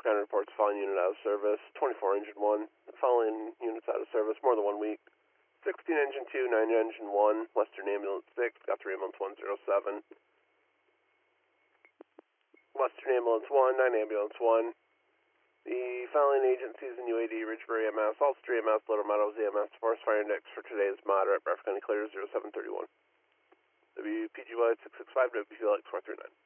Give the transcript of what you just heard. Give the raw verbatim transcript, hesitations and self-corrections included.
County reports following unit out of service. twenty-four engine one, following units out of service more than one week. sixteen engine two, nine engine one, Western Ambulance six, got three ambulance one zero seven. Western Ambulance one, nine Ambulance one. The following agencies in U A D, Ridgebury M S, Ulster E M S, Little Meadows E M S. Forest fire index for today is moderate. Bradford County clear zero seven thirty-one. W P G Y six six five, W P L X four three nine.